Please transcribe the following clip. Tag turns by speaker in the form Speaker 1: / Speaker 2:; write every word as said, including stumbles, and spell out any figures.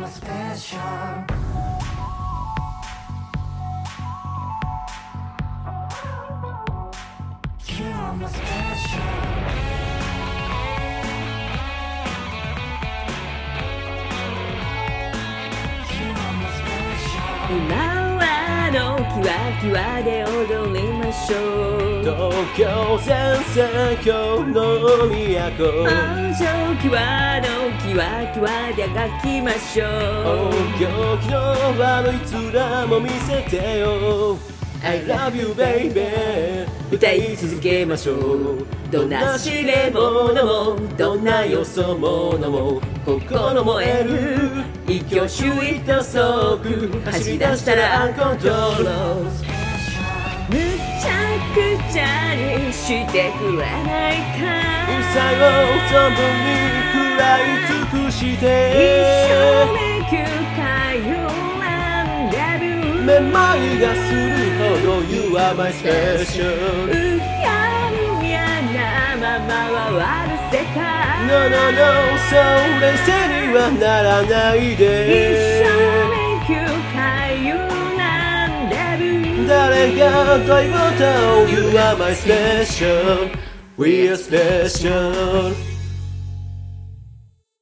Speaker 1: my special. You are my special. You are my special.
Speaker 2: 今はのキワキワで踊りましょう。
Speaker 3: 東京先生今日の都。
Speaker 2: あじキワのキワキワで描きましょう。
Speaker 3: 音響機のあのいつらも見せてよ。I love you baby
Speaker 2: 歌い続けましょう。どんな試練ものもどんなよそ者も心燃える一挙手一投足走り出したらアンコントロール。むちゃくちゃにしてくれないか。
Speaker 3: 最後存分に食らい尽くして
Speaker 2: 一生迷宮かよランデビュー。
Speaker 3: めまいがするほど You are my special。
Speaker 2: うやむやなままは悪せか。
Speaker 3: No no no そう冷静にはならない
Speaker 2: 一
Speaker 3: で。
Speaker 2: 生迷宮かよランデビュー。
Speaker 3: 誰が問い事を You are my special We are special